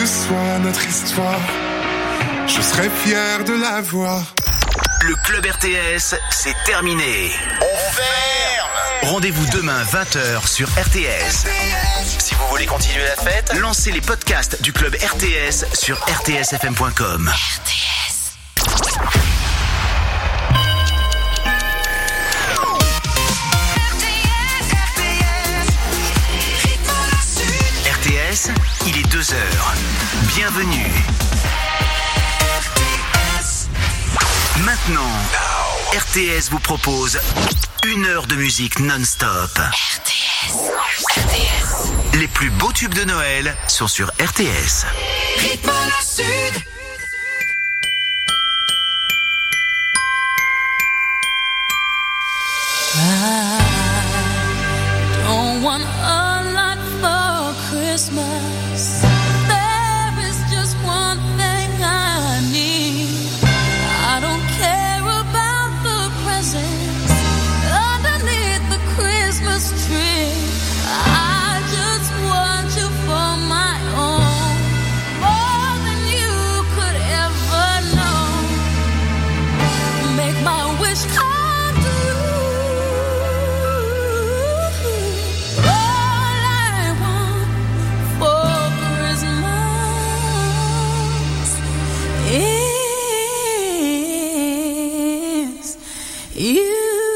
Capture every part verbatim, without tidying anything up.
soit notre histoire, je serais fier de la voir. Le Club R T S, c'est terminé. On ferme. Rendez-vous demain vingt heures sur R T S. Si vous voulez continuer la fête, lancez les podcasts du Club R T S sur r t s f m point com. R T S. R T S, il est deux heures. Bienvenue. Maintenant, R T S vous propose une heure de musique non-stop. R T S. R T S. Les plus beaux tubes de Noël sont sur R T S. Rythme la Sud. I don't want a lot for Christmas. There is just one thing I need. I don't care about the presents underneath the Christmas tree. I just want you for my own, more than you could ever know. Make my wish come true. All I want for Christmas is you.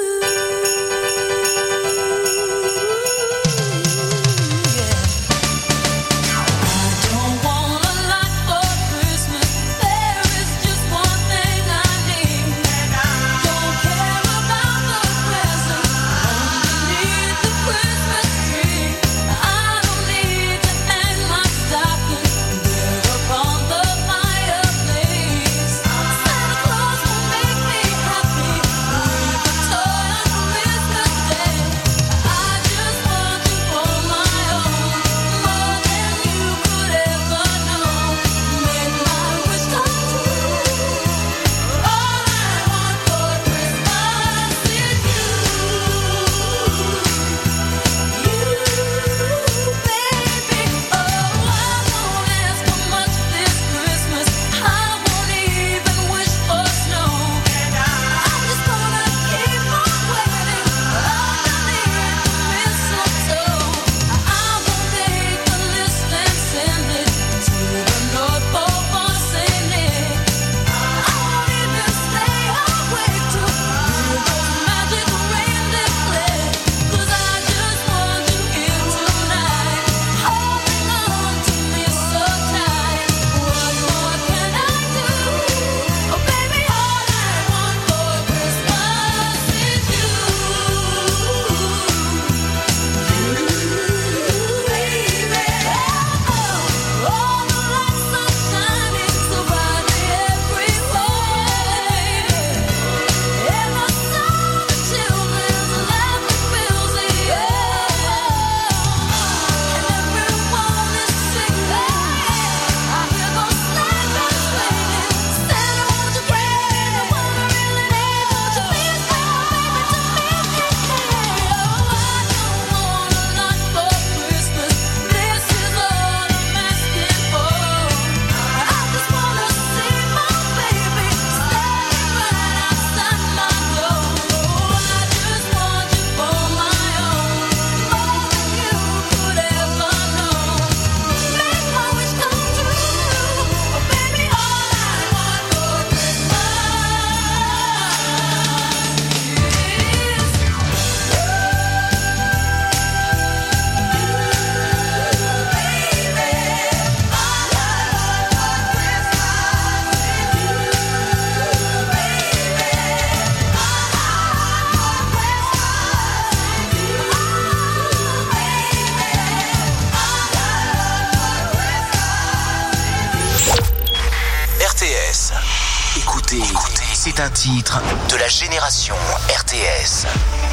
C'est un titre de la génération R T S.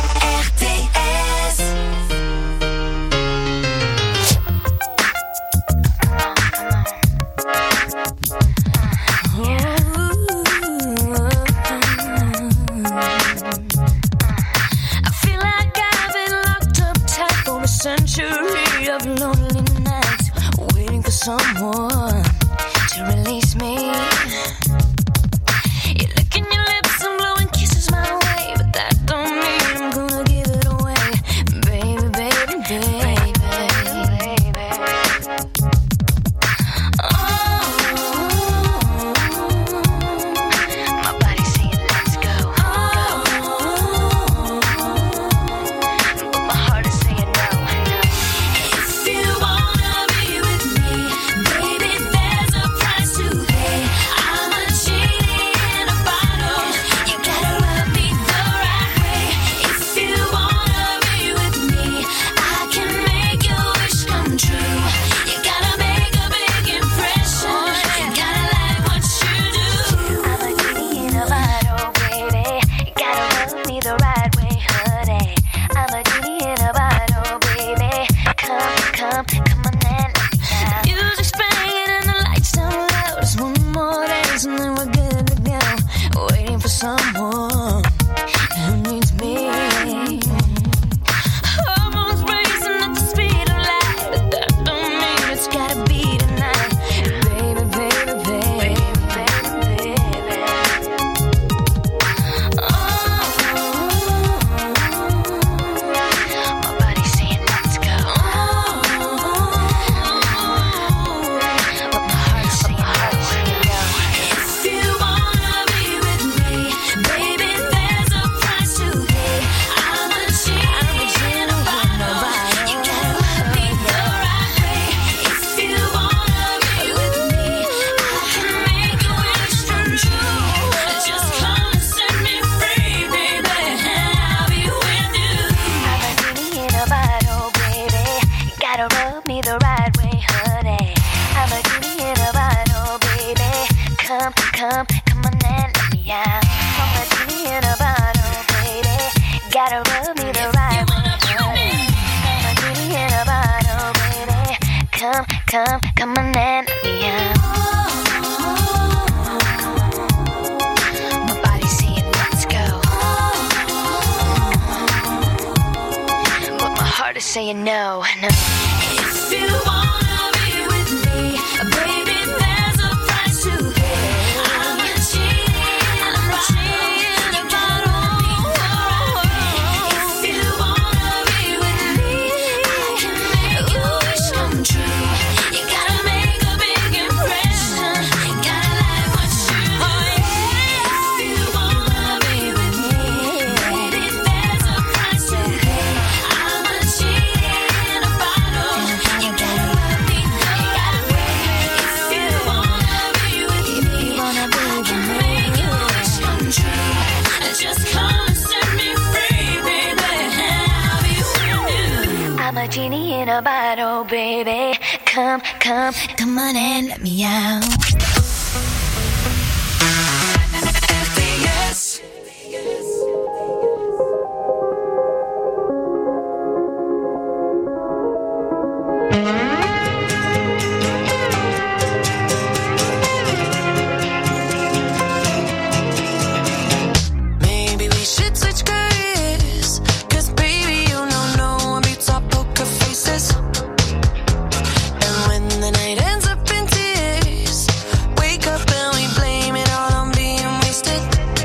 R T S. I feel like I've been locked up tight for a century of lonely nights, waiting for someone Gotta rub me the right way, honey. I'm a genie in a bottle, baby. Come, come, come on and let me out. I'm a genie in a bottle, baby. Gotta rub me the right way, honey. I'm a genie in a bottle, baby. Come, come, come on and let me out. My body's saying let's go, but my heart is saying no, no. If you wanna be with me, baby, there's a price to pay. I'm a cheating, I'm a cheating about all people. If you wanna be with me, I can make your wish come true. You gotta make a big impression. Gotta like what you do. If you wanna be with me, baby, there's a price to pay. I'm a cheating about all. You gotta let me know. If you wanna be with me, I can make your wish come true. Just come and set me free, baby. I'll be with you. I'm a genie in a bottle, baby. Come, come, come on and let me out. Yes. Maybe we should switch careers. Cause baby, you know no one beats our poker faces. And when the night ends up in tears, wake up and we blame it all on being wasted.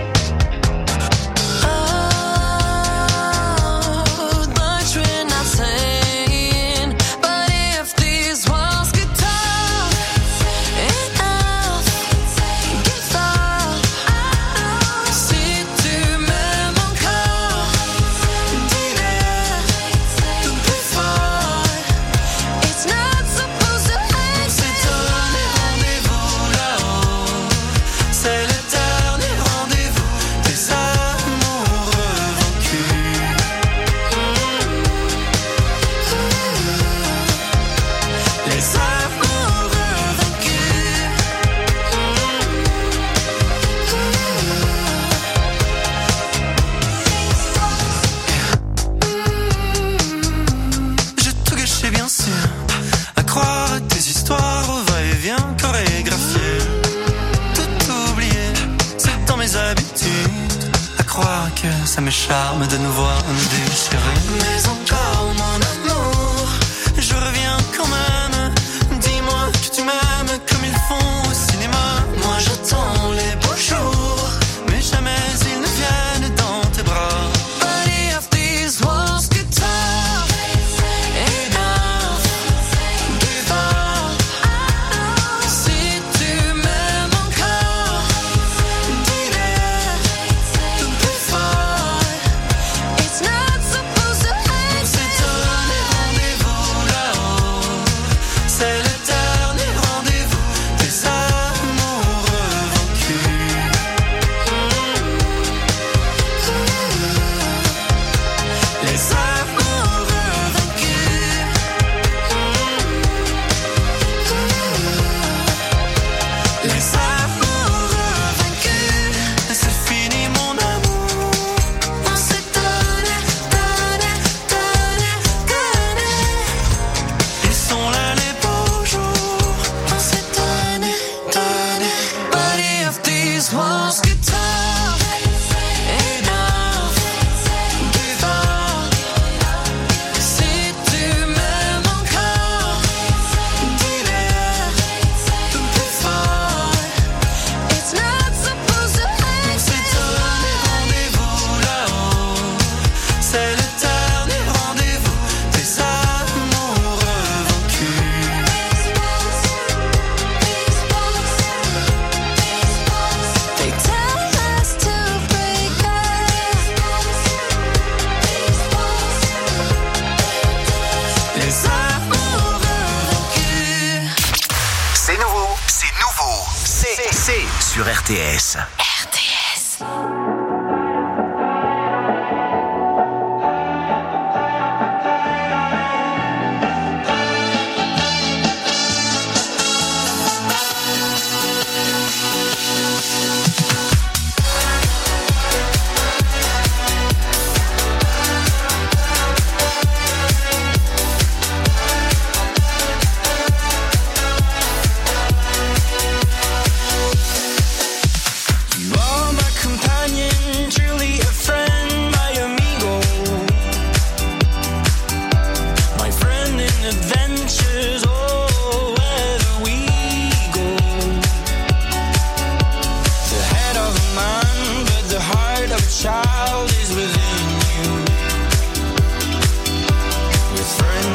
Oh, much we're not saying. But if these walls could talk, enough, give up. Si tu m'aimes encore, dis-le plus fort. It's not supposed to end. C'est donner rendez-vous là-haut. C'est le dernier rendez-vous des amoureux vaincus. Les amoureux vaincus. J'ai tout gâché bien sûr, à croire à tes histoires au va-et-vient chorégraphiées. Tout oublié, c'est dans mes habitudes, à croire que ça me charme de nous voir nous déchirer. Mais encore mon amour, je reviens quand même. Dis-moi que tu m'aimes comme ils font au cinéma. Moi j'attends les beaux jours, mais jamais ils ne viennent dans tes bras. But if these walls could talk, enough, give up. Si tu m'aimes encore, dis-le plus fort. It's not supposed to end. C'est donner rendez-vous là-haut. C'est le dernier rendez-vous des amoureux vaincus. Les amoureux vaincus. Les amoureux vaincus. C'est fini mon amour. On s'est donné, donné, donné, donné. Ils sont là les beaux jours. On s'est donné, donné. But if these walls could talk, enough, give up. Si tu m'aimes encore, dis-le plus fort. It's not supposed to end. C'est donner rendez-vous là-haut. C'est le dernier rendez-vous des amoureux vaincus. They tell us to break up. Les amoureux vaincus. C'est nouveau, c'est nouveau. C'est c'est sur R T S. R T S. Enough,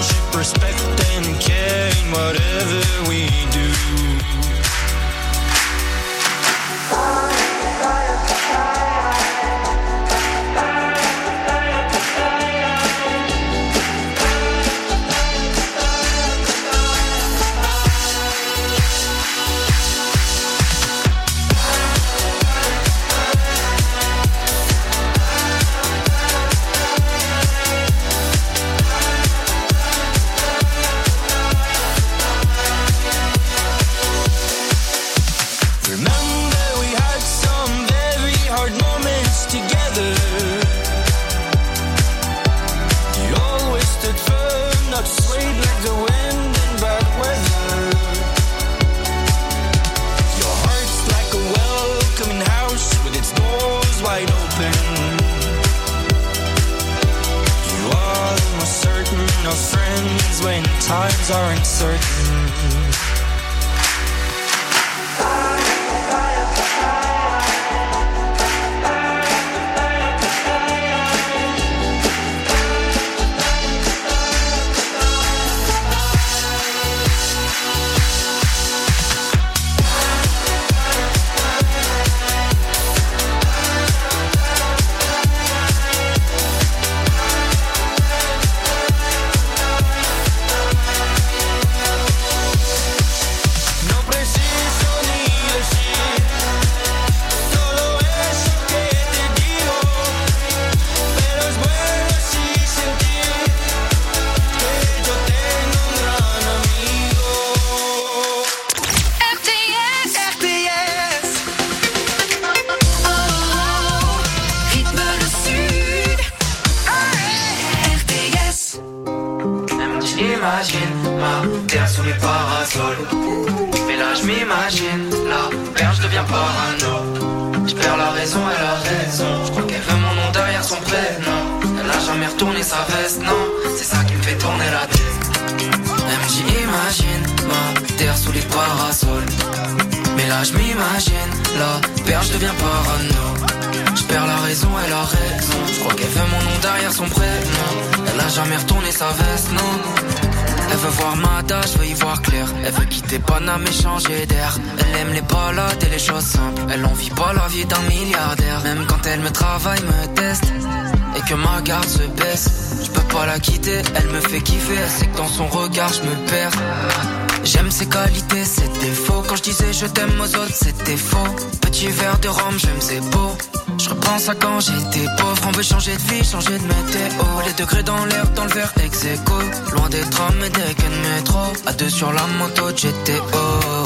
friendship, respect and care in whatever we do. Times are uncertain. Mais changer d'air. Elle aime les balades et les choses simples. Elle en vit pas la vie d'un milliardaire. Même quand elle me travaille, me teste et que ma garde se baisse, je peux pas la quitter. Elle me fait kiffer. Elle sait que dans son regard je me perds. J'aime ses qualités, ses défauts. Quand je disais je t'aime aux autres, c'était faux. Petit verre de rhum, j'aime c'est beau. Je repense à quand j'étais pauvre. On veut changer de vie, changer de météo. Les degrés dans l'air, dans le verre ex aequo. Loin des trams et des quais de métro. À deux sur la moto de G T O.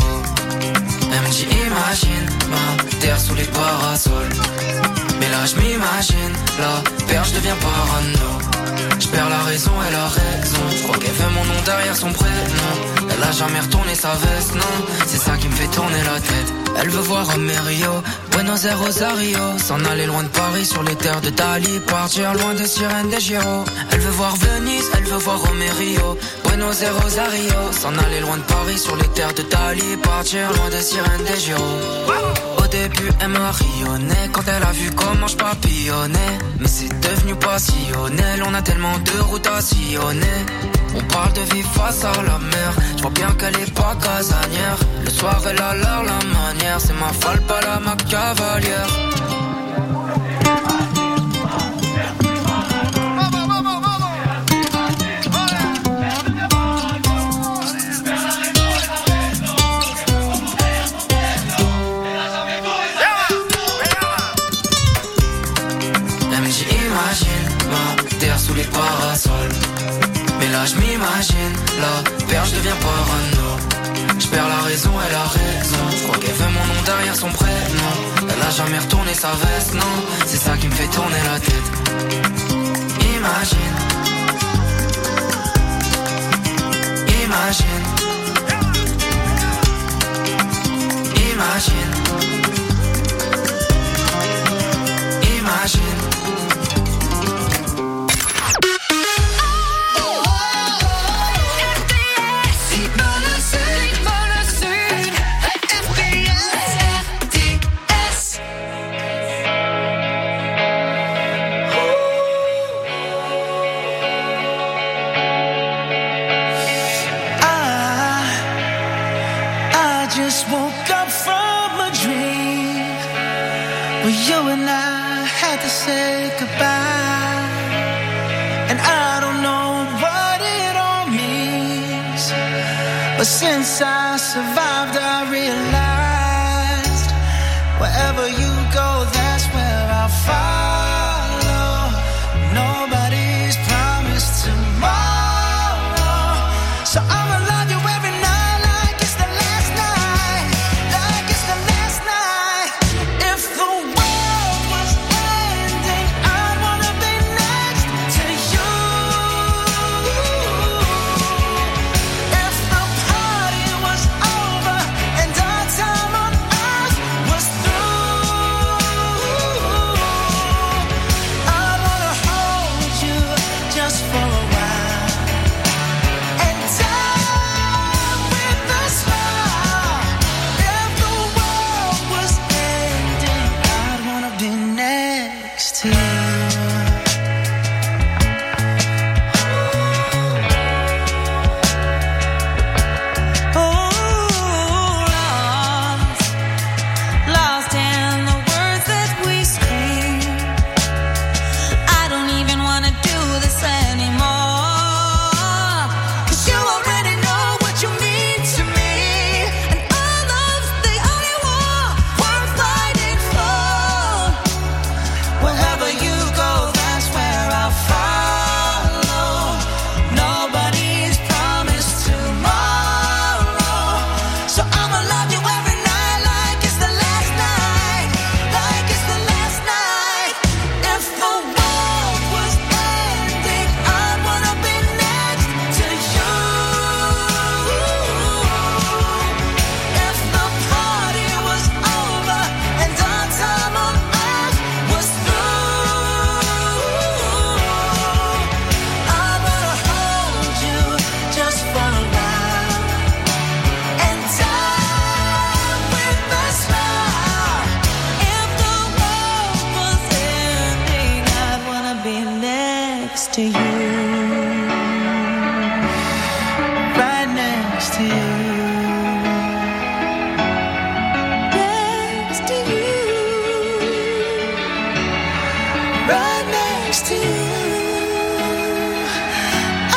Elle me dit imagine ma terre sous les parasols. Mais là je m'imagine, la perche devient parano. Je perds la raison et la raison. Je crois qu'elle veut mon nom derrière son prénom. Elle a jamais retourné sa veste, non. C'est ça qui me fait tourner la tête. Elle veut voir Romerio, Buenos Aires, Rosario. S'en aller loin de Paris sur les terres de Dali. Partir loin des sirènes des Giro. Elle veut voir Venise, elle veut voir Romerio, Buenos Aires, Rosario. S'en aller loin de Paris sur les terres de Dali. Partir loin des sirènes des Giro. Au début elle m'a rayonné quand elle a vu comment je papillonnais. Mais c'est devenu passionnel, on a tellement de routes à sillonner. On parle de vie face à la mer. Je vois bien qu'elle est pas casanière. Le soir elle a l'air la manière. C'est ma folle, pas la ma cavalière. Elle me dit imagine ma terre sous les parasols. Mais là je m'imagine, la perche devient parano. Je perds la raison et la raison. Je crois qu'elle veut mon nom derrière son prénom. Elle a jamais retourné sa veste, non. C'est ça qui me fait tourner la tête. Imagine. Imagine. Imagine. Imagine. just woke up from a dream where you and I had to say goodbye, and I don't know what it all means, but since I survived I realized wherever you go, that's where I'll follow. Nobody's promised tomorrow, so I'ma love you every night like it's the last night, like it's the last night. If the world was ending, I'd wanna be next to you. If the party was over and our time on earth was through, I'd wanna hold you just for a while and die with a smile. If the world was ending, I'd wanna be next to you. Oh, lost, lost in the words that we scream. I don't even wanna do this anymore, 'cause you already know what you mean to me, and our love's the only war worth fighting for. Wherever you go, that's where I'll follow. Nobody's promised tomorrow, so I'ma love you every night like it's the last night, like it's the last night. If the world was ending, I'd wanna be next to you. If the party was over and our time on earth was through, I wanna hold you just for a while and die with a smile. If the world was ending, I'd wanna be next to you, right next to you, next to you, right next to you. Oh,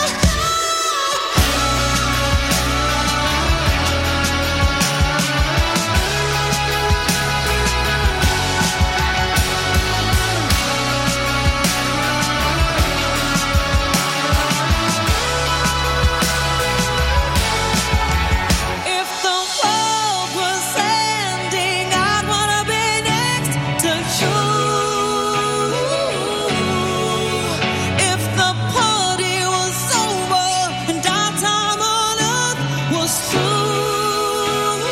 if the world was ending, I'd wanna be next to you. If the party was over and our time on earth was through,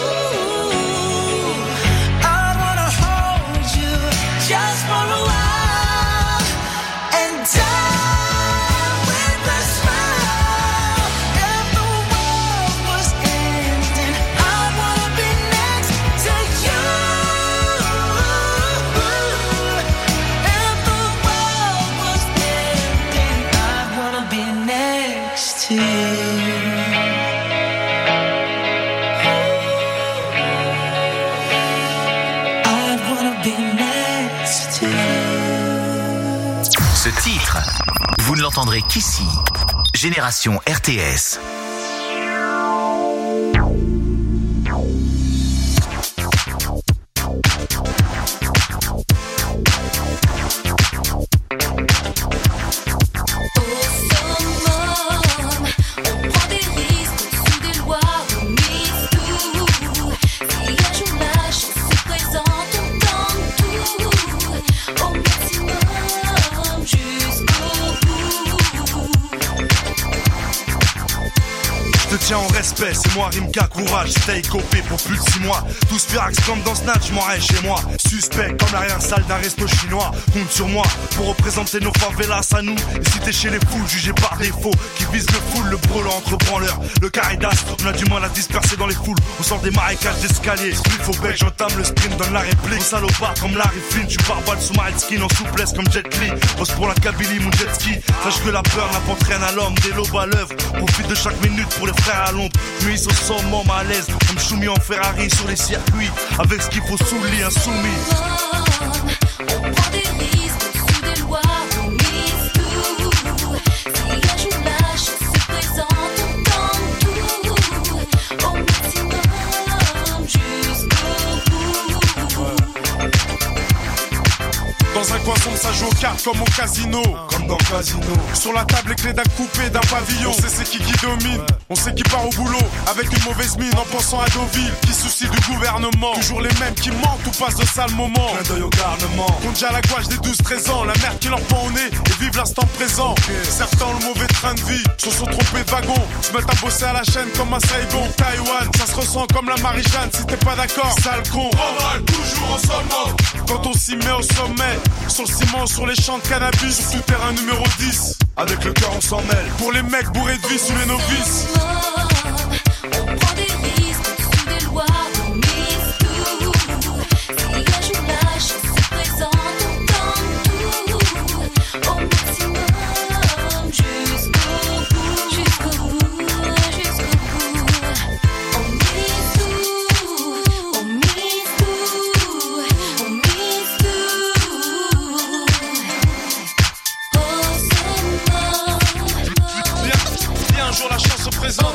I'd wanna hold you just for a while and die with a smile. If the world was ending, I'd wanna be next to you. If the world was ending, I'd wanna be next to you. I'd wanna be next to you. Ce titre, vous ne l'entendrez qu'ici. Génération R T S. Au summum, on prend des risques au-dessus des lois, on mise tout. Si un jour la chance se présente, on tente tout. Au maximum, jusqu'au bout. Je te tiens en respect, c'est moi Rimka, courage, stay copé pour plus de six mois. Tous Firax comme dans Snatch, m'en rêve chez moi. Suspect comme l'arrière-salle d'un resto chinois. Compte sur moi pour représenter nos favelas à nous. Et si t'es chez les fous, jugé par défaut, qui vise le full, le brûlant entre branleurs. Le caridas, on a du mal à disperser dans les foules. On sort des marécages d'escalier. Split au bec, j'entame le sprint, donne la réplique. Au salopard comme Larry Flynn, tu pars balle sous ma skin en souplesse comme Jet Li. Pose pour la Kabylie, mon jet ski. Sache que la peur n'apporte rien à l'homme, des lobes à l'œuvre. Profite de chaque minute pour les frère à Londres. Lui ils au summum à l'aise, comme Choumi en Ferrari sur les circuits, avec ce qu'il faut sous le lit insoumis. On prend des risques au-dessus des lois, on mise tout. Si un jour la chance se présente, on tente tout. Au maximum, jusqu'au bout. Dans un coin sombre, ça joue aux cartes comme au casino. Comme dans le casino. Sur la table, les clés d'un coupé, d'un pavillon. On sait c'est qui qui domine. On sait qui part au boulot avec une mauvaise mine en pensant à Deauville. Qui soucie du gouvernement. Toujours les mêmes qui mentent ou passent de sales moments. Clin d'œil au garnement. Compte déjà la gouache des douze treize ans. La merde qui leur pend au nez et vivent l'instant présent. Okay. Certains ont le mauvais train de vie, se sont trompés de wagon. Se mettent à bosser à la chaîne comme à Saigon. Taïwan, ça se ressent comme la Marie-Jeanne. Si t'es pas d'accord, sale con. Oral, toujours en sommet. Quand on s'y met au sommet, sur le ciment, sur les champs de cannabis, sur terrain numéro dix. Avec le cœur on s'en mêle. Pour les mecs bourrés de vie sous les novices. On prend des risques au-dessus des lois, on mise tout. Si un jour la chance se présente, on tente tout. Au maximum, jusqu'au bout, jusqu'au bout, jusqu'au bout. On mise tout, on mise tout, on mise tout. Au summum. Viens, viens, un jour la chance se présente.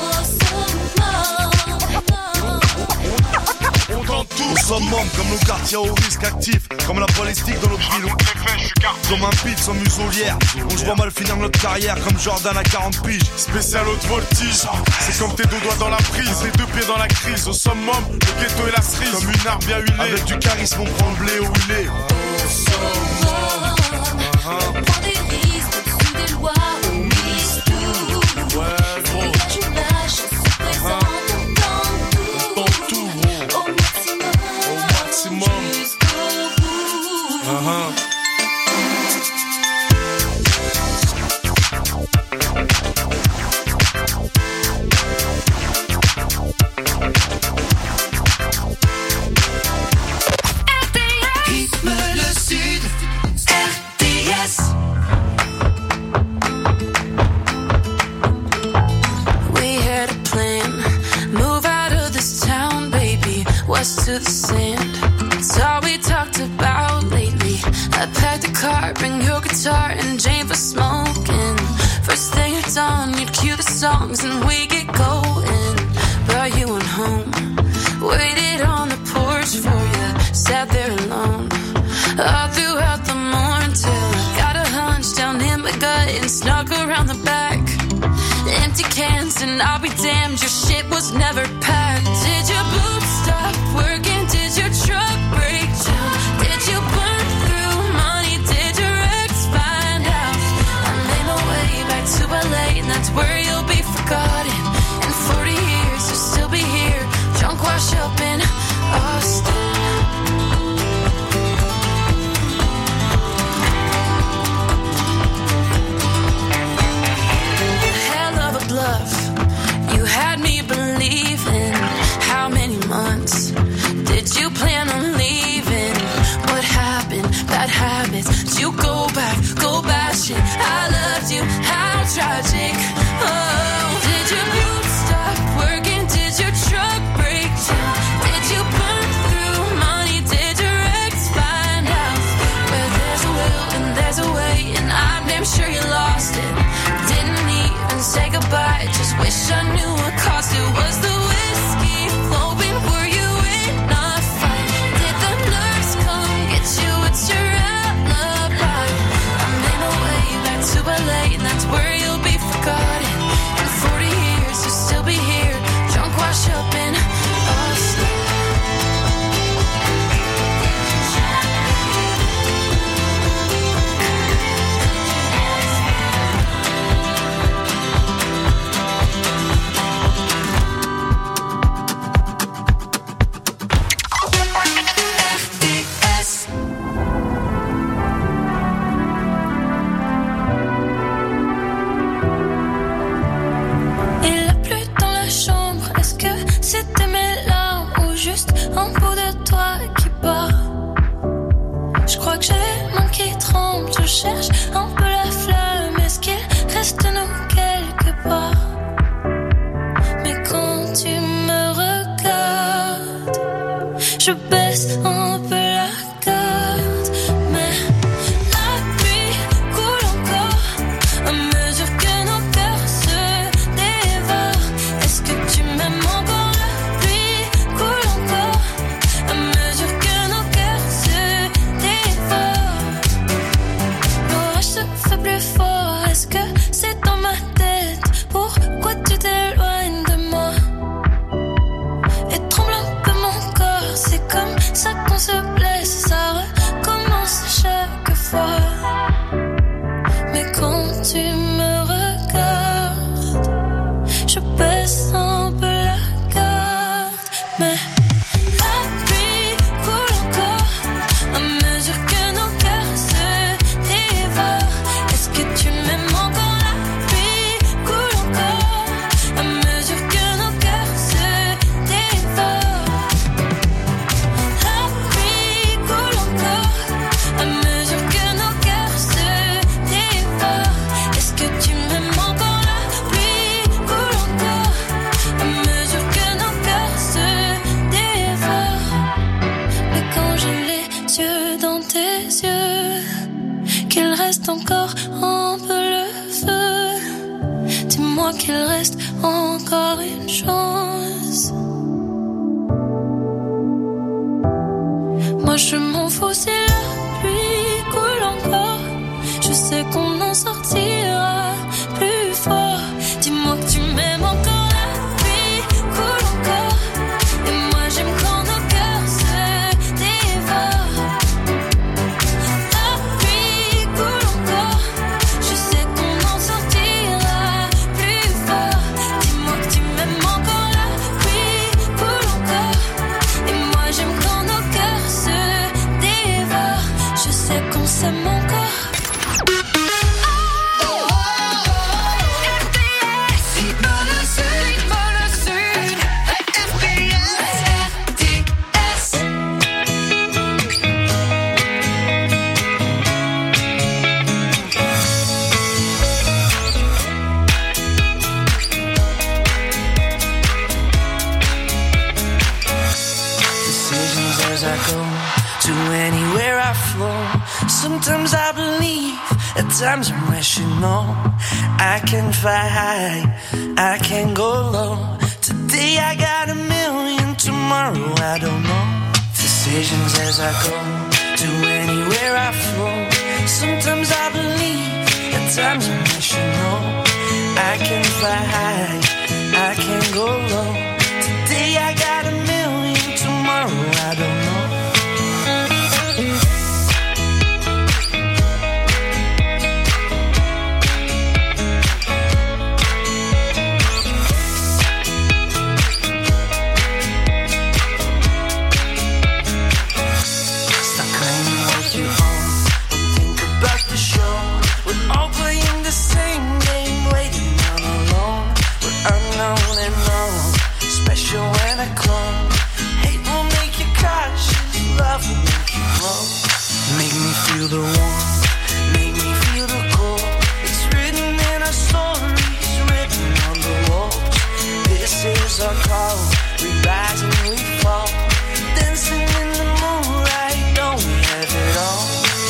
On tente tout. Au summum, comme nos quartiers au risque actif, comme la balistique dans notre ville. Comme un beat sans muselière. On se voit mal finir notre carrière comme Jordan à quarante piges. Spécial haute voltige. C'est comme tes deux doigts dans la prise, tes deux pieds dans la crise. Au summum, le ghetto et la cerise. Comme une arme bien huilée. Avec du charisme, on prend le blé où il est. Au summum, on prend des risques au-dessus des lois, on mise tout. Ouais, gros. Si un jour la chance se présente, on tente tout. Au maximum, Au maximum. jusqu'au bout. Uh-huh. Rythme le sud, R T S. We had a plan, move out of this town, baby, west to the sand. It's all we talked about lately. I packed a car, bring your guitar and Jane for smoking. First thing at dawn, you'd cue the songs and we get going. But you went home, waited on the porch for you, sat there alone. All throughout the morning till I got a hunch down in my gut and snuck around the back. Empty cans and I'll be damned, your shit was never packed. Did your boots stop working? Did your truck break down? Did you burn through money? Did your ex find out? I made my way back to L A and that's where you'll be forgotten. In forty years you'll still be here, drunk wash up in Austin. Bluff. You had me believing. How many months did you plan on leaving? What happened? Bad habits. Did you go back? Go back shit. I loved you. How tragic. Oh, did your boots stop working? Did your truck break down? Did you burn through money? Did your ex find out? Where there's a will and there's a way, and I'm damn sure you lost it. Didn't even say goodbye, just wish I knew what caused it. Was the whiskey flowing? Were you in a fight? Did the nurse come get you? It's your alibi. I made my way back to L A and that's where you'll be forgotten. In forty years you'll still be here, drunk wash up in Austin. Je baisse un peu la garde, mais la pluie coule encore à mesure que nos cœurs se dévorent. Est-ce que tu m'aimes encore? La pluie coule encore à mesure que nos cœurs se dévorent. L'orage se fait plus fort. Est-ce que c'est dans ma tête? Pourquoi tu t'éloignes de moi? Et tremble un peu mon corps. C'est comme ça qu'on se blesse. Ça recommence à chaque fois. Mais quand tu me regardes, je baisse un peu la garde. Mais la pluie coule encore à mesure que nos cœurs se dévorent. Est-ce que tu m'aimes encore? La pluie coule encore à mesure que nos cœurs se dévorent. La pluie coule encore à mesure que nos cœurs se dévorent. Est-ce que tu m'aimes encore? La pluie coule encore à mesure que nos cœurs se dévorent. Mais quand j'ai les yeux dans tes yeux, qu'il reste encore un peu le feu, dis-moi qu'il reste encore une chance. Moi je m'en fous si la pluie coule encore. Je sais qu'on en sortira plus fort. Dis-moi que tu m'aimes encore. La pluie coule encore. Et moi j'aime quand nos cœurs se dévorent. La pluie coule encore. Je sais qu'on en sortira plus fort. Dis-moi que tu m'aimes encore. La pluie coule encore. Et moi j'aime quand nos cœurs se dévorent. Je sais qu'on s'aime encore. Decisions as I go to anywhere I flow. Sometimes I believe, at times I'm rational. I can fly high, I can go low. Today I got a million, tomorrow I don't know. Decisions as I go to anywhere I flow. Sometimes I believe, at times I'm rational. I can fly high, I can go low. Today I got a million, tomorrow I don't know. Stop claiming what you own. Think about the show. We're all playing the same game, waiting on alone. We're unknown and known, special when I clone. Hate will make you cautious, love will make you glow. Make me feel the warmth, make me feel the cold. It's written in our stories, written on the walls. This is our call, we rise and we fall. Dancing in the moonlight, don't we have it all?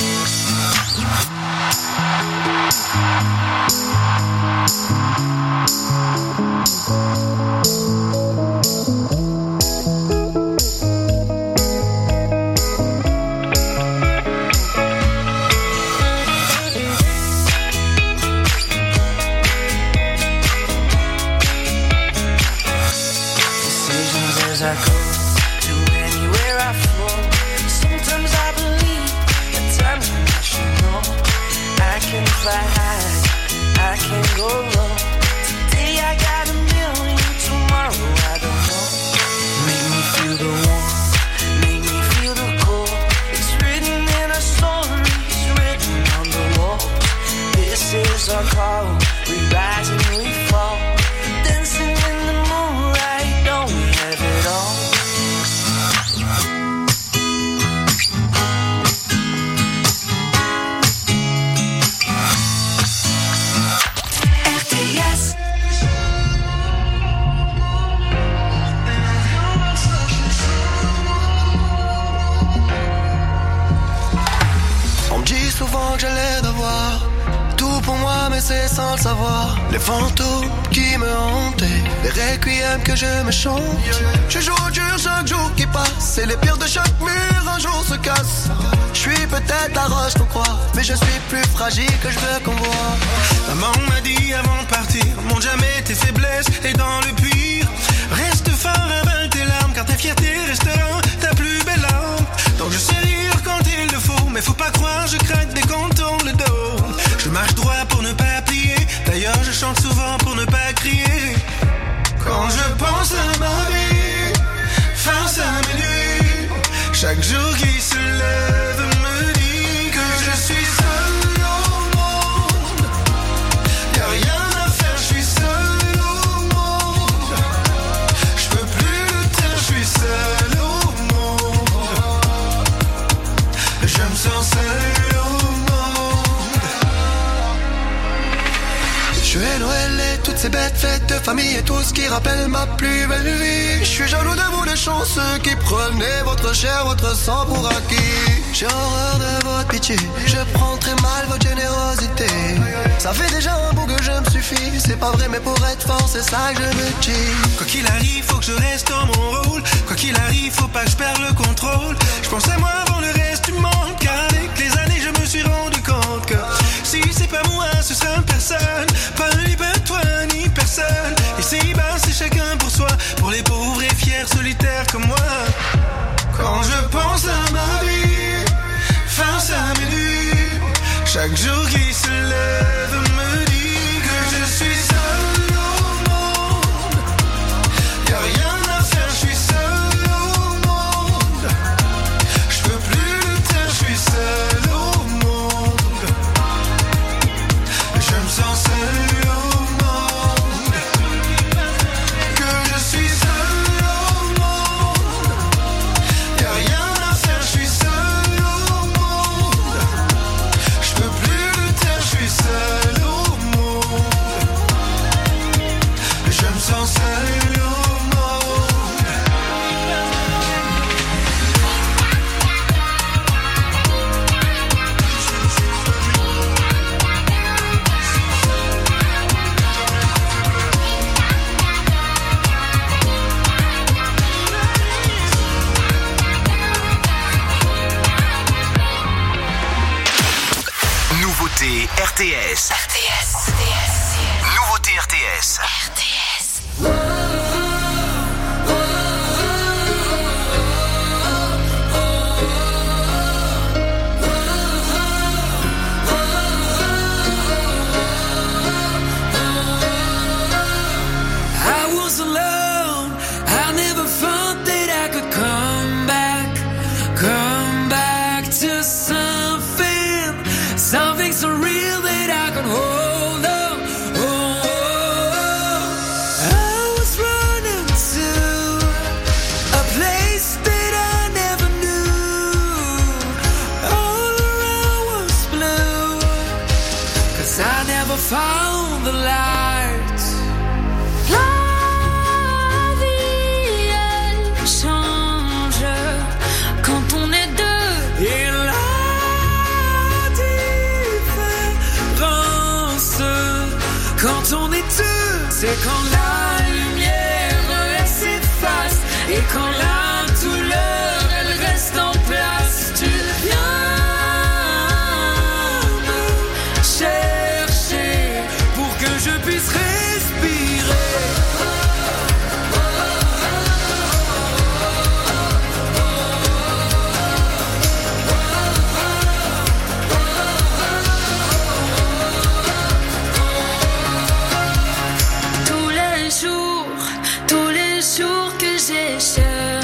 Decisions as I go to anywhere I flow. Sometimes I believe, at times I'm rational. I can fly high, I can go low. Today I got a million, tomorrow I don't know. Make me feel the warmth, make me feel the cold. It's written in our stories, written on the walls. This is our call, we rise and we fall. Dancing in the moonlight, don't we have it all? laissé sans le savoir. Les fantômes qui me hantaient, les requiems que je me chante. Je joue au dur chaque jour qui passe, et les pires de chaque mur un jour se cassent. Je suis peut-être la roche qu'on croit, mais je suis plus fragile que je veux qu'on voit. Maman m'a dit avant de partir, montre jamais tes faiblesses, et dans le pire, reste fort, avale tes larmes, car ta fierté restera ta plus belle arme. Donc je sais rire quand il le faut, mais faut pas croire, je craque dès qu'on tourne le dos. Je marche droit pour ne pas plier, d'ailleurs je chante souvent pour ne pas crier. Quand je pense à ma vie, face à mes nuits, chaque jour qui se lève me dit que je suis seul au monde. Y'a rien à faire, je suis seul au monde. Je peux plus le taire, je suis seul au monde. Je me sens seul au monde. Joyeux Noël et toutes ces bêtes fêtes de famille et tout ce qui rappelle ma plus belle vie. Je suis jaloux de vous les chanceux qui prenez votre chair, votre sang pour acquis. J'ai horreur de votre pitié, je prends très mal votre générosité. Ça fait déjà un bout que je me suffis, c'est pas vrai mais pour être fort c'est ça que je me dis. Quoi qu'il arrive, faut que je reste dans mon rôle. Quoi qu'il arrive, faut pas que je perde le contrôle. Je pense à moi avant le reste du monde, car avec les années je me suis rendu compte que si c'est pas moi, ce sera personne. Pas lui, pas toi, ni personne. Et c'est bas, c'est chacun pour soi, pour les pauvres et fiers solitaires comme moi. Quand je pense à ma vie, face à mes nuits, chaque jour qui se lève me dit que je suis seul au monde. Y'a rien à faire, je suis seul au monde. Je peux plus le taire, je suis seul au monde. Je me sens seul au monde. Que je suis seul au monde. Y'a rien à faire, je suis seul au monde. Je peux plus le taire, je suis seul au monde. Je me sens seul au monde. Nouveauté R T S. R T S. R T S. Nouveauté R T S. R T S. I was alone, I never thought that I could come back, come back to something, something so real that I could hold on. Oh, oh, oh. I was running to a place that I never knew. All around was blue, 'cause I never found the light. La vie, elle change quand on est deux. Et la différence quand on est deux, c'est quand la lumière elle s'efface et quand la douleur elle reste en place. Tu viens me chercher pour que je puisse respirer. Tous les jours, tous les jours que j'ai cherché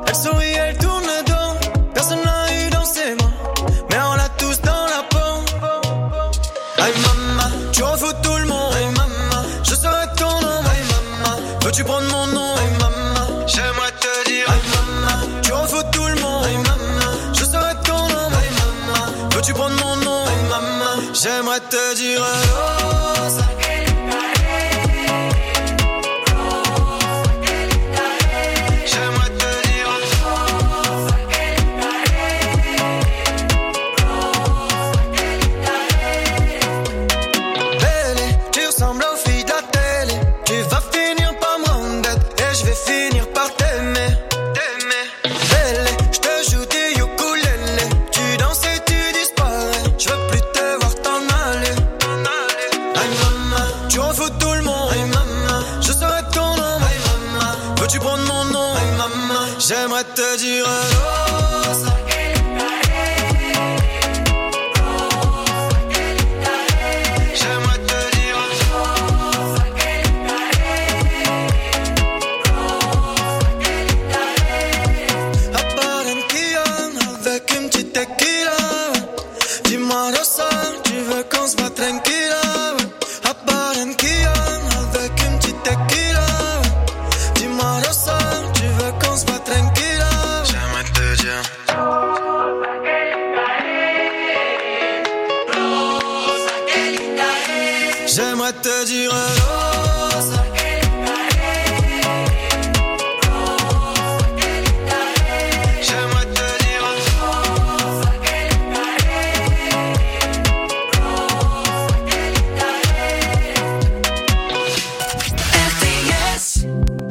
Elle sourit, elle tourne le dos. Personne l'a eu dans ses mains, mais on l'a tous dans la peau. Aïe maman, tu en fous tout le monde. Aïe maman, je serai ton nom. Aïe maman, veux-tu prendre mon nom? Aïe maman, j'aimerais te dire. Aïe maman, tu en fous tout le monde. Aïe maman, je serai ton nom. Aïe maman, veux-tu prendre mon nom? Aïe maman, j'aimerais te dire. Rosa. J'aimerais te dire Rosa. J'aimerais te dire Rosa. À Barranquilla, avec une petite tequila. Dis-moi Rosa, tu veux qu'on se voit tranquilla. À Barranquilla, avec une petite tequila. Dis-moi Rosa, tu veux qu'on se voit tranquilla. J'aimerais te dire J'aimerais te dire Rosa. J'aimerais te dire R T S.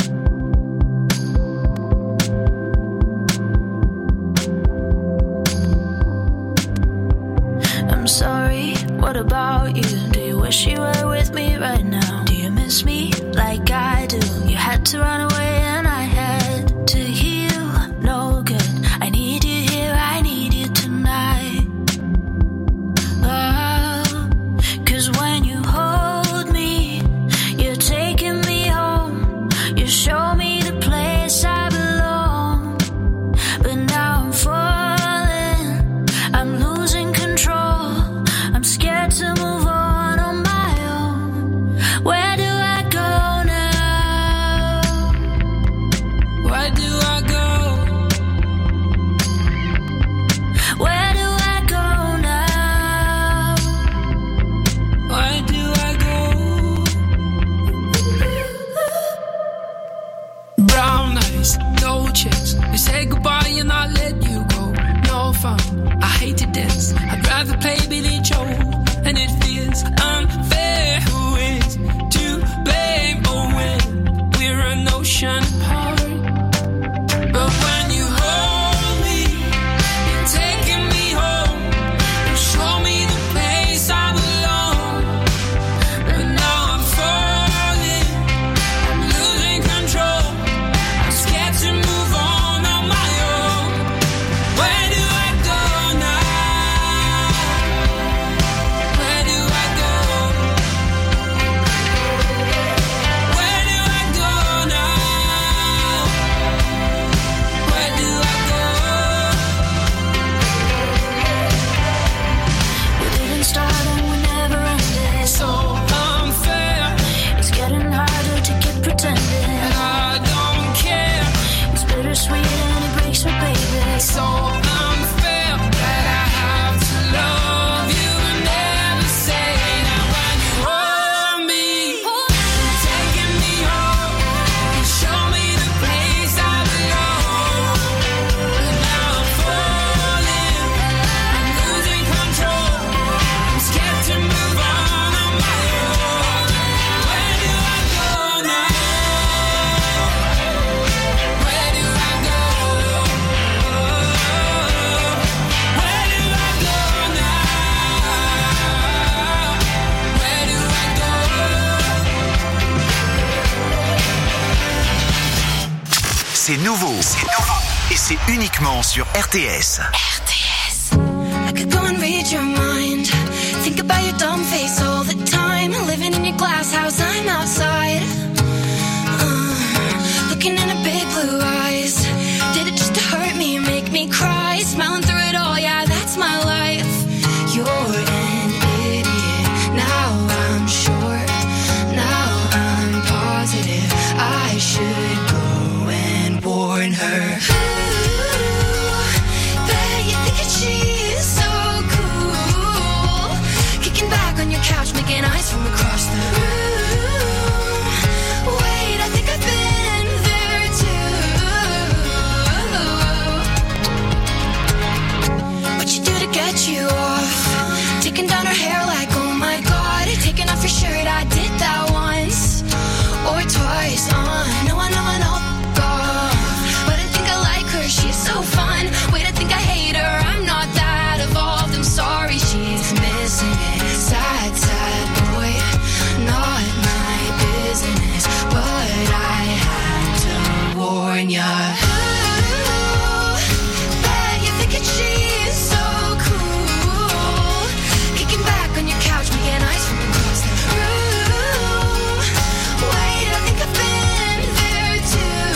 I'm sorry, what about you? Do you wish you were with me right now? Do you miss me like I do? You had to run away and I had to heal. No good, I need you here, I need you tonight. Oh, 'cause when you hold me, you're taking me home. You show me the place I belong. But now I'm falling, I'm losing control. I'm scared to move on on my own. Where do I go now? Where do I go? Where do I go now? Where do I go? Brown eyes, no checks. You say goodbye and I let you go. No fun, I hate to dance. I'd rather play Billy Joe. And it feels unfair. Who is to blame? Oh, when we're an ocean apart. But when you hold me, you're taking me home. You show me the place I belong. But now I'm falling, I'm losing control. I'm scared to move on on my own. Where do I go now? Where do I go? Where do I go now? Where do I go? We didn't start and we never ended. So unfair, It's getting harder to keep pretending. and I don't care. It's bittersweet and it breaks me, baby. So unfair that I have to love you and never say that. When you hold me, you're taking me home. You show me the place I belong. But now I'm falling, I'm losing control. I'm scared to move on on my own. Where do I go now? Where do I go? Where do I go now? Where do I go? C'est nouveau. C'est nouveau. Et c'est uniquement sur R T S. R T S. I could go and read your mind. Think about your dumb face all the time. Living in your glass house, I'm outside. Uh, looking in her big blue eyes. Did it just her. Ooh, bet you think that she's so cool. Kicking back on your couch, making eyes from across the room. Wait, I think I've been there too. What you do to get you off? Taking down her hair like, oh my god. Taking off your shirt, I did that once or twice. Uh, no, I know, I know. God, but I think I like her. She's so fun. Wait, I think I hate her. I'm not that evolved. I'm sorry, she's missing it. Sad, sad boy. Not my business, but I had to warn ya. Ooh, bet you think that she's so cool. Kicking back on your couch, making eyes from across the room. Wait, I think I've been there too.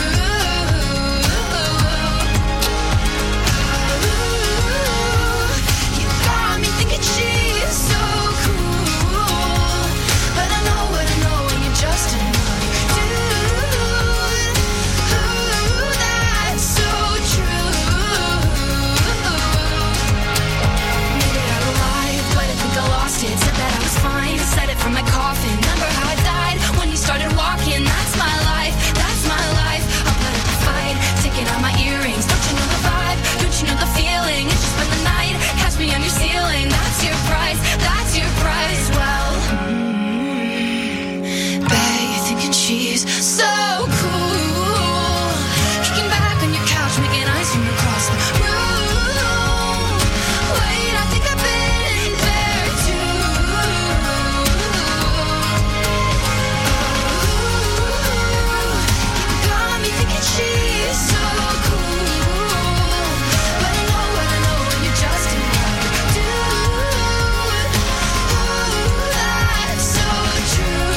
Ooh, you got me thinking she's so cool. But I know what I know, and you're just another dude. Ooh, that's so true. Made it out alive, but I think I lost it. Said that I was fine, said it from my coffin. Remember how I died when you started walking? That's my life, that's my life. I'll put up a fight, taking out my earrings. Don't you know the vibe? Don't you know the feeling? It's just been the night, catch me on your ceiling. That's your price, that's your price. Well, mm, bet you're thinking she's so cool. Kicking back on your couch, making eyes from across the room. Wait, I think I've been there too. You got me thinking she's so cool. But I know what I know, and you're just another dude. Ooh, that's so true.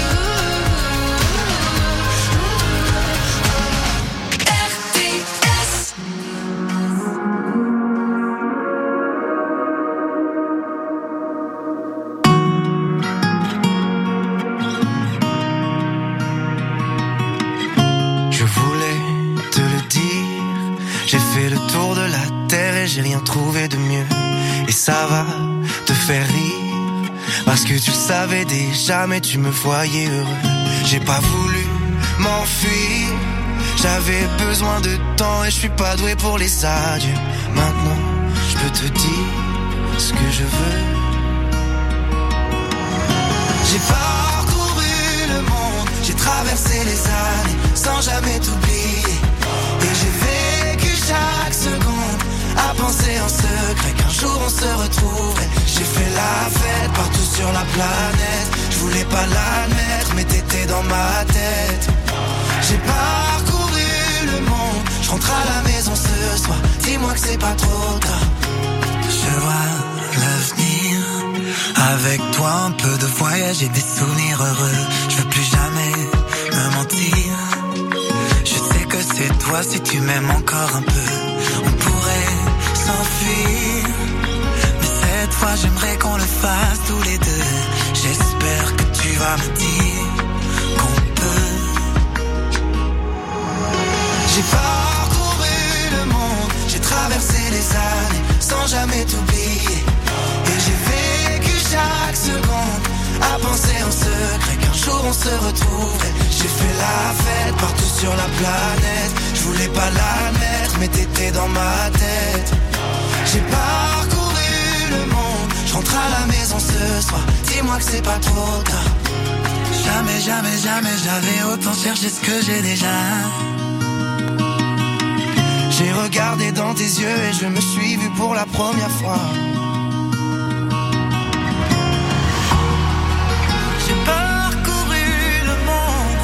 R T S. Je voulais te le dire, j'ai fait le tour de la terre et j'ai rien trouvé de mieux. Et ça va te faire rire, parce que tu le savais déjà mais tu me voyais heureux. J'ai pas voulu m'enfuir, j'avais besoin de temps et je suis pas doué pour les adieux. Maintenant, je peux te dire ce que je veux. J'ai parcouru le monde, j'ai traversé les années sans jamais t'oublier. Et j'ai vécu chaque seconde à penser en secret qu'un jour on se retrouverait. J'ai fait la fête partout sur la planète, je voulais pas l'admettre mais t'étais dans ma tête. J'ai parcouru le monde, je rentre à la maison ce soir, dis-moi que c'est pas trop tard. Je vois l'avenir, avec toi un peu de voyage et des souvenirs heureux. Je veux plus jamais me mentir, je sais que c'est toi si tu m'aimes encore un peu. On pourrait s'enfuir, mais cette fois j'aimerais qu'on le fasse tous les deux. J'espère que tu vas me dire qu'on peut. J'ai parcouru le monde, j'ai traversé les années sans jamais t'oublier. Et j'ai vécu chaque seconde à penser en secret qu'un jour on se retrouverait. J'ai fait la fête partout sur la planète, je voulais pas l'admettre mais t'étais dans ma tête. J'ai parcouru le monde, je rentre à la maison ce soir, dis-moi que c'est pas trop tard. Jamais, jamais, jamais j'avais autant cherché ce que j'ai déjà. J'ai regardé dans tes yeux et je me suis vu pour la première fois. J'ai parcouru le monde,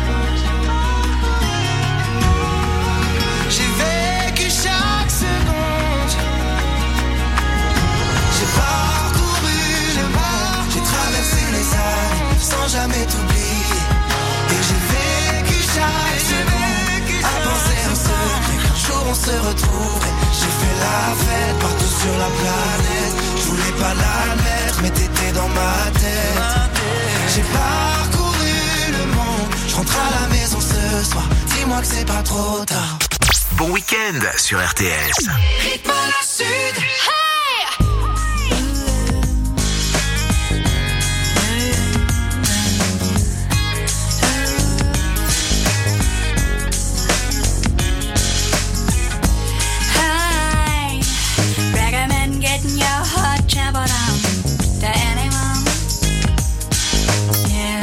j'ai vécu chaque seconde. J'ai parcouru le monde, j'ai traversé les années sans jamais t'oublier. Et j'ai vécu chaque seconde à penser en secret qu'un jour on se retrouverait. J'ai fait la fête partout sur la planète, je voulais pas l'admettre mais t'étais dans ma tête. J'ai parcouru le monde, je rentre à la maison ce soir, dis-moi que c'est pas trop tard. Bon week-end sur R T S. Rythme à la sud. Hey! Hey, recommend getting your heart trampled on to anyone. Yeah.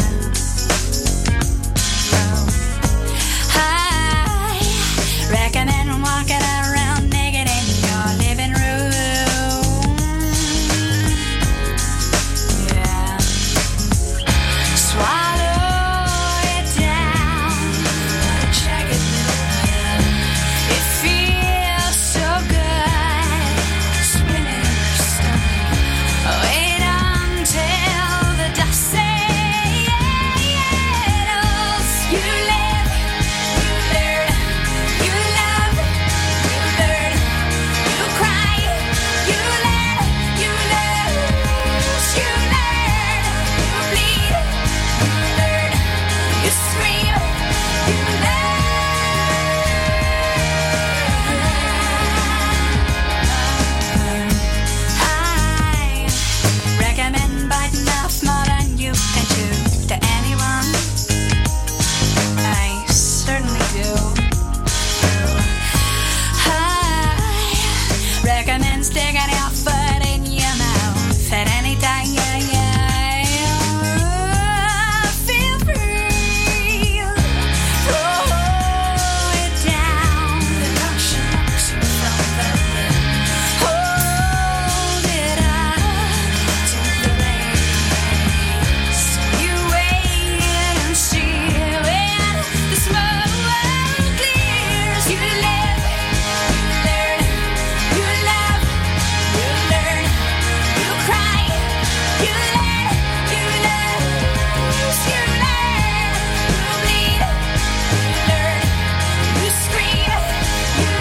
Recommend walking around naked in your living room. Yeah. Swallow it down. Check it out. It feels so good. Spinning in your stomach. Wait until the dust settles. You live, you learn. You love, you learn, you cry, you let, you lose, you learn, you bleed, you learn, you scream, you learn. I recommend biting off more than you can chew to anyone. I certainly do. I recommend sticking your foot in your mouth at any time. Yeah, yeah. Feel free. Throw it down. The notion knocks you from the lid. Hold it up to the race. You wait and see when the smoke clears. You live, you learn, you love, you learn, you cry, you let, you lose, you learn, you bleed, you learn, you scream, you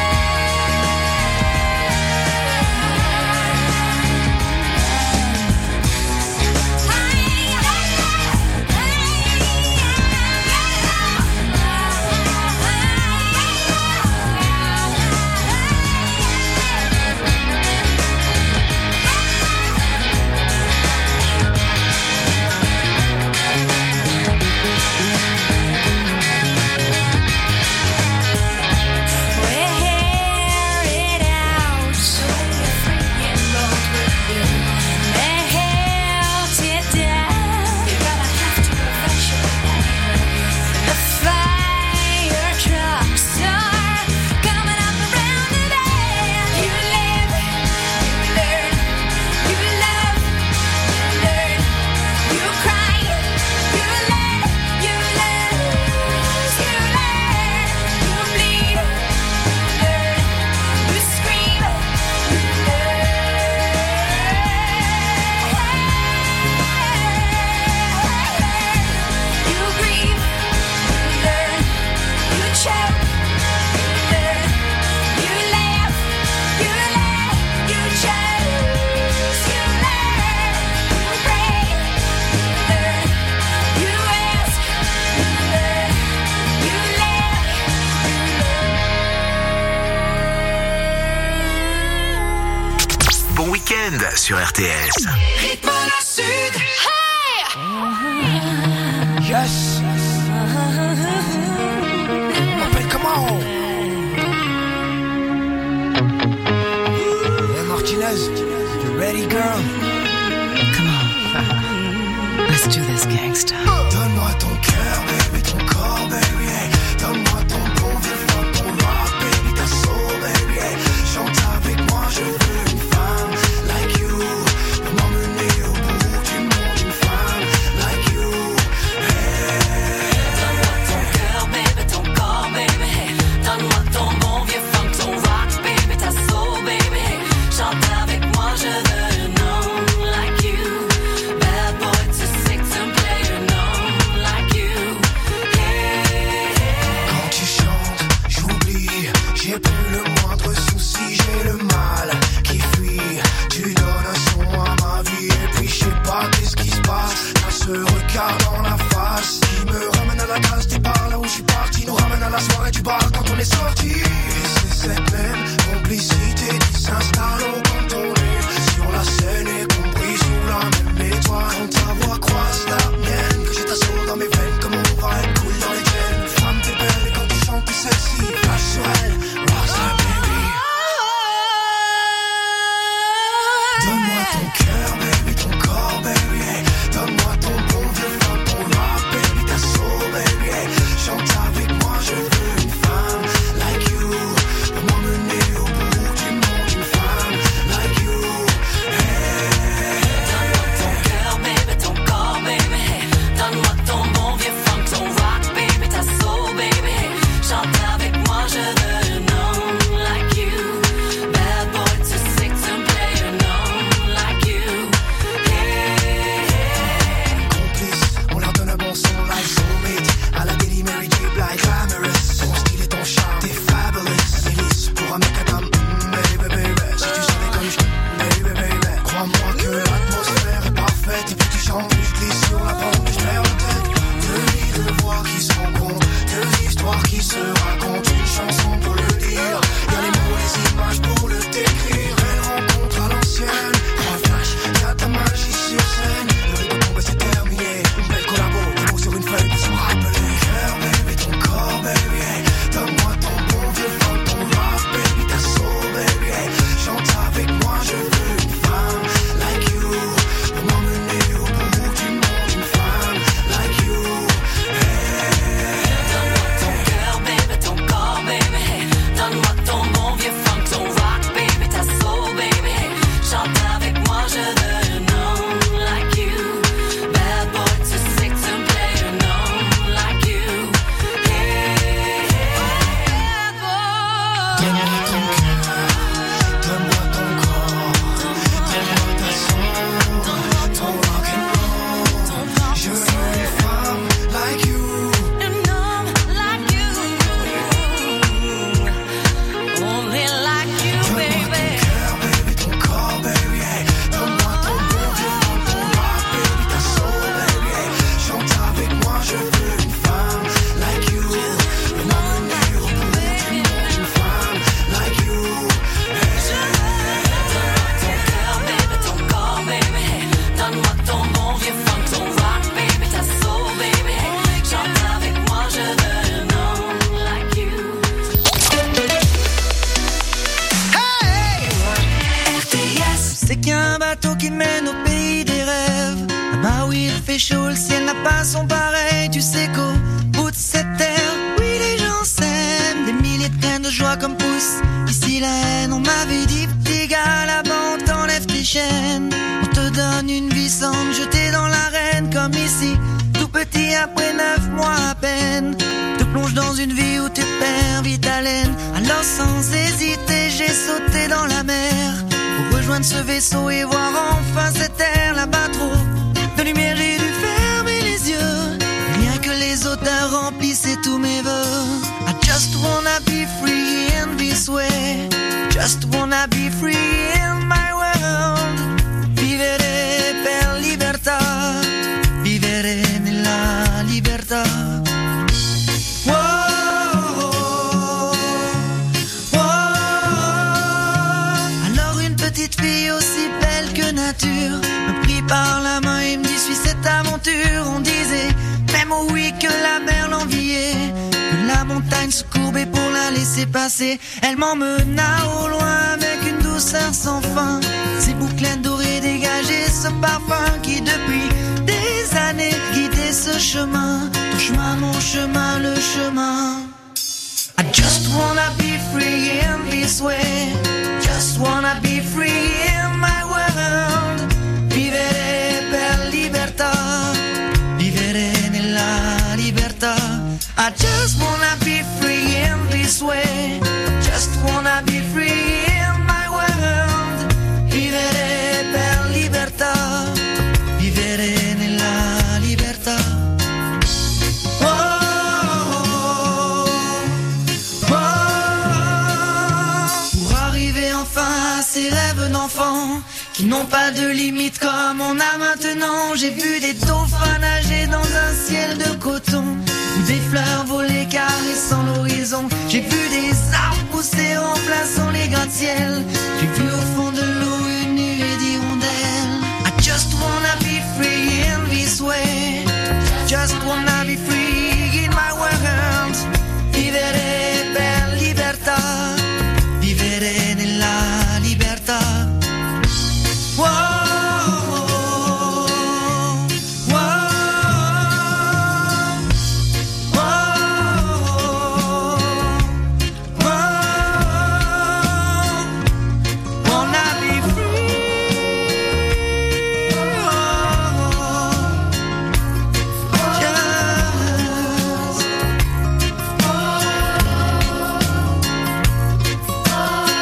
Bon week-end sur R T S. Rythme à la sud. Hey! Yes. M'appelle comment? Hey Martinez, you ready, girl? Come on. Let's do this, gangsta. Donne-moi ton cœur, baby, ton corps, baby, hey. Donne-moi ton bon vieux fuck, ton rock, baby, ta soul, baby, hey. Chante avec moi, je veux une femme like you. Pour m'emmener au bout du monde, une femme like you, hey. Donne-moi ton cœur, baby, ton corps, baby, hey. Donne-moi ton bon vieux funk, ton rock, baby, ta soul, baby, hey. Chante avec moi, je veux un homme like you. Bad boy to sick to play an homme like you, hey. Quand tu chantes, j'oublie, j'ai plus le moindre souci, j'ai le mal qui fuit. Tu donnes un son à ma vie et puis je sais pas qu'est-ce qui se passe. T'as ce regard dans la face, place qui me ramène à la case départ, là où je suis parti, nous ramène à la soirée du bar quand on est sorti. Et c'est cette même complicité qui s'installe au quand on est sur la scène et compris sous la même étoile. Quand ta voix croise la mienne, que j'ai ta soul dans mes veines, comme on va être cool dans les gaines. Femme t'es belle et quand tu chantes t'es sexy, flash sur elle, rockstar baby. Donne-moi ton cœur baby, ton corps baby, hey. Donne-moi ton bon vieux fun, ton rock baby, ta soul baby, hey. Chante avec moi, je veux une femme like you, pour m'emmener au bout du monde, une femme like you, hey. Donne-moi ton cœur baby, ton corps baby, hey. Donne-moi ton bon vieux funk, ton rock baby, ta soul baby, hey. Chante avec moi, je veux un homme like you. Bad boy too sick to play un homme like you. Hey, hey. Complice, on leur donne un bon son like soulmate. À la Diddy, Mary J. Blige, glamorous. Ton style et ton charme, t'es fabulous. Milice pour un mec comme mm, baby, baby. Si tu savais comme je baby, baby. Crois-moi que l'atmosphère est parfaite. Et puis tu chantes, puis je glisse sur la bande et je perds la tête. Deux vies, deux voix qui se rencontrent. Deux histoires qui se racontent. Une chanson pour le dire. Y'a les mots, les images pour le décrire. Elle rencontre à l'ancienne. Un flash, y'a ta magie sur scène. Le rideau tombe et c'est terminé. Une belle collabo, des mots sur une feuille pour se rappeler. Cœur baby, ton corps baby, hey. Donne-moi ton bon vieux funk, ton rock baby, ta soul baby, hey. Chante avec moi, je veux une femme like you, pour m'emmener au bout du monde, une femme like you, hey. Donne-moi ton cœur baby, ton corps baby, hey. Donne-moi ton bon vieux funk, ton rock baby, ta soul baby, hey. Chante avec moi, je veux un homme like you. Bad boy too sick to play un homme like you. Hey, hey. Donne-moi ton cœur, donne-moi ton corps, donne-moi ta soul, ton rock and roll. Je veux une femme like you. Un homme like you. Only like you, baby. Cœur baby, ton corps baby, hey. Donne-moi ton bon vieux funk, ton rock baby, ta soul baby, hey. Chante avec moi, je veux une femme like you, pour m'emmener au bout du monde, une femme like you, hey. Ton cœur baby, ton corps baby, hey. Donne-moi ton bon vieux funk, ton rock baby, ta soul baby, hey. Chante avec moi, je veux un homme like you. C'est qu'un bateau qui mène au pays des rêves. Là-bas où il fait chaud, le ciel n'a pas son pareil. Tu sais qu'au bout de cette terre, oui les gens s'aiment. Des milliers de graines de joie comme poussent ici la haine. On m'avait dit petit gars, là-bas on t'enlève tes chaînes. On te donne une vie sans te jeter dans l'arène. Comme ici, tout petit après neuf mois à peine. Te plonge dans une vie où tu perds vite haleine. Alors sans hésiter, j'ai sauté dans la mer pour rejoindre ce vaisseau et voir enfin cette terre là-bas trop de lumière. J'ai dû fermer les yeux, rien que les odeurs remplissaient tous mes vœux. I just wanna be free in this way, just wanna be free in my world. Vivere per libertà, vivere nella libertà. Petite fille aussi belle que nature me prit par la main et me dit suis cette aventure. On disait même oh oui que la mer l'enviait, que la montagne se courbait pour la laisser passer. Elle m'emmena au loin avec une douceur sans fin. Ses boucles dorées dégageaient ce parfum qui depuis des années guidait ce chemin. Ton chemin, mon chemin, le chemin. I just wanna be free in this way, just wanna be free in my world. Vivere per libertà, vivere nella libertà. I just wanna be free in this way, just wanna be free in my world. Vivere per libertà, vivere nella libertà. Pour arriver en enfin à ces rêves d'enfant qui n'ont pas de limite comme on a maintenant. J'ai vu des dauphins nager dans un ciel de coton, ou des fleurs voler caressant l'horizon. J'ai vu des arbres pousser en